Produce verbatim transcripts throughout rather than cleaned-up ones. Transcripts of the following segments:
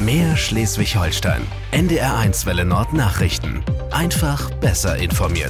Mehr Schleswig-Holstein. N D R eins Welle Nord Nachrichten. Einfach besser informiert.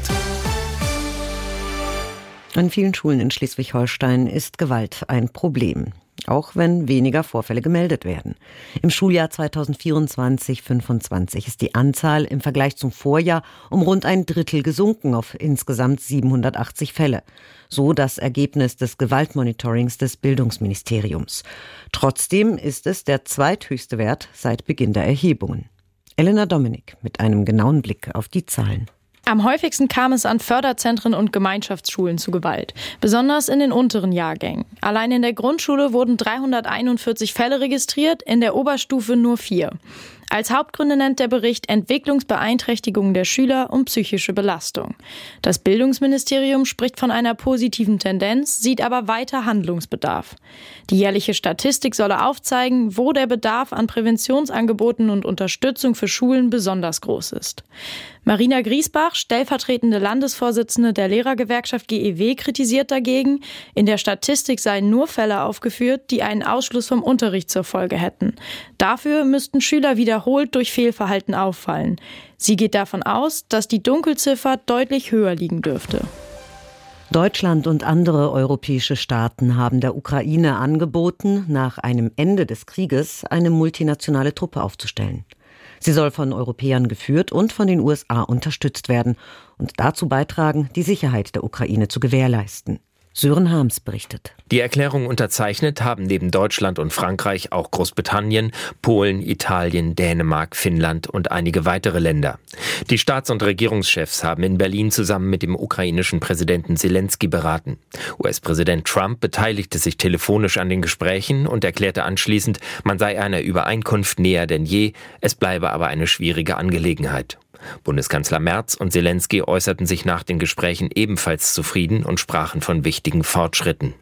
An vielen Schulen in Schleswig-Holstein ist Gewalt ein Problem, auch wenn weniger Vorfälle gemeldet werden. Im Schuljahr zweitausendvierundzwanzig fünfundzwanzig ist die Anzahl im Vergleich zum Vorjahr um rund ein Drittel gesunken auf insgesamt siebenhundertachtzig Fälle. So das Ergebnis des Gewaltmonitorings des Bildungsministeriums. Trotzdem ist es der zweithöchste Wert seit Beginn der Erhebungen. Elena Dominik mit einem genauen Blick auf die Zahlen. Am häufigsten kam es an Förderzentren und Gemeinschaftsschulen zu Gewalt, besonders in den unteren Jahrgängen. Allein in der Grundschule wurden dreihunderteinundvierzig Fälle registriert, in der Oberstufe nur vier. Als Hauptgründe nennt der Bericht Entwicklungsbeeinträchtigungen der Schüler und psychische Belastung. Das Bildungsministerium spricht von einer positiven Tendenz, sieht aber weiter Handlungsbedarf. Die jährliche Statistik solle aufzeigen, wo der Bedarf an Präventionsangeboten und Unterstützung für Schulen besonders groß ist. Marina Griesbach, stellvertretende Landesvorsitzende der Lehrergewerkschaft G E W, kritisiert dagegen, in der Statistik seien nur Fälle aufgeführt, die einen Ausschluss vom Unterricht zur Folge hätten. Dafür müssten Schüler wiederholt durch Fehlverhalten auffallen. Sie geht davon aus, dass die Dunkelziffer deutlich höher liegen dürfte. Deutschland und andere europäische Staaten haben der Ukraine angeboten, nach einem Ende des Krieges eine multinationale Truppe aufzustellen. Sie soll von Europäern geführt und von den U S A unterstützt werden und dazu beitragen, die Sicherheit der Ukraine zu gewährleisten. Sören Harms berichtet. Die Erklärung unterzeichnet haben neben Deutschland und Frankreich auch Großbritannien, Polen, Italien, Dänemark, Finnland und einige weitere Länder. Die Staats- und Regierungschefs haben in Berlin zusammen mit dem ukrainischen Präsidenten Zelensky beraten. U S-Präsident Trump beteiligte sich telefonisch an den Gesprächen und erklärte anschließend, man sei einer Übereinkunft näher denn je, es bleibe aber eine schwierige Angelegenheit. Bundeskanzler Merz und Zelensky äußerten sich nach den Gesprächen ebenfalls zufrieden und sprachen von wichtigen Fortschritten.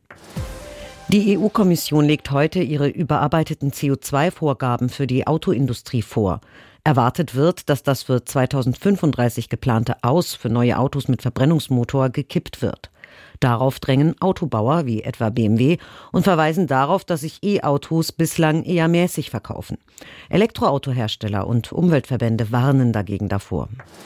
Die E U-Kommission legt heute ihre überarbeiteten C O zwei Vorgaben für die Autoindustrie vor. Erwartet wird, dass das für zweitausendfünfunddreißig geplante Aus für neue Autos mit Verbrennungsmotor gekippt wird. Darauf drängen Autobauer wie etwa B M W und verweisen darauf, dass sich E-Autos bislang eher mäßig verkaufen. Elektroautohersteller und Umweltverbände warnen dagegen davor.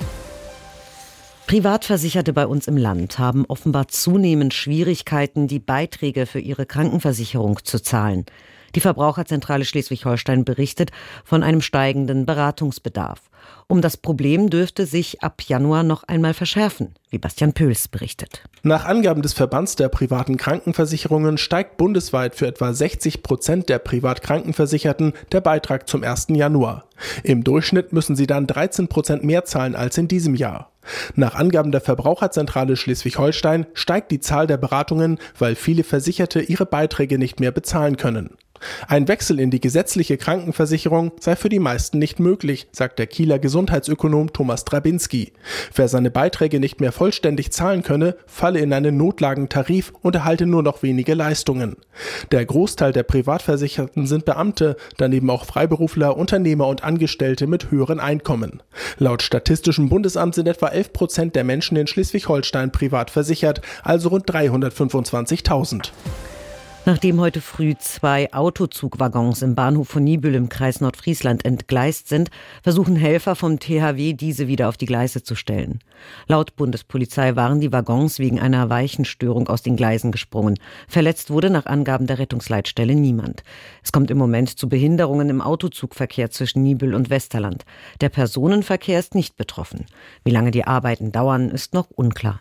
Privatversicherte bei uns im Land haben offenbar zunehmend Schwierigkeiten, die Beiträge für ihre Krankenversicherung zu zahlen. Die Verbraucherzentrale Schleswig-Holstein berichtet von einem steigenden Beratungsbedarf. Um das Problem dürfte sich ab Januar noch einmal verschärfen, wie Bastian Pöls berichtet. Nach Angaben des Verbands der privaten Krankenversicherungen steigt bundesweit für etwa sechzig Prozent der Privatkrankenversicherten der Beitrag zum ersten Januar. Im Durchschnitt müssen sie dann dreizehn Prozent mehr zahlen als in diesem Jahr. Nach Angaben der Verbraucherzentrale Schleswig-Holstein steigt die Zahl der Beratungen, weil viele Versicherte ihre Beiträge nicht mehr bezahlen können. Ein Wechsel in die gesetzliche Krankenversicherung sei für die meisten nicht möglich, sagt der Kieler Gesundheitsökonom Thomas Drabinski. Wer seine Beiträge nicht mehr vollständig zahlen könne, falle in einen Notlagentarif und erhalte nur noch wenige Leistungen. Der Großteil der Privatversicherten sind Beamte, daneben auch Freiberufler, Unternehmer und Angestellte mit höheren Einkommen. Laut Statistischem Bundesamt sind etwa elf Prozent der Menschen in Schleswig-Holstein privat versichert, also rund dreihundertfünfundzwanzigtausend. Nachdem heute früh zwei Autozugwaggons im Bahnhof von Niebüll im Kreis Nordfriesland entgleist sind, versuchen Helfer vom T H W, diese wieder auf die Gleise zu stellen. Laut Bundespolizei waren die Waggons wegen einer Weichenstörung aus den Gleisen gesprungen. Verletzt wurde nach Angaben der Rettungsleitstelle niemand. Es kommt im Moment zu Behinderungen im Autozugverkehr zwischen Niebüll und Westerland. Der Personenverkehr ist nicht betroffen. Wie lange die Arbeiten dauern, ist noch unklar.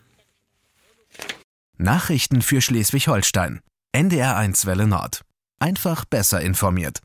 Nachrichten für Schleswig-Holstein. N D R eins Welle Nord. Einfach besser informiert.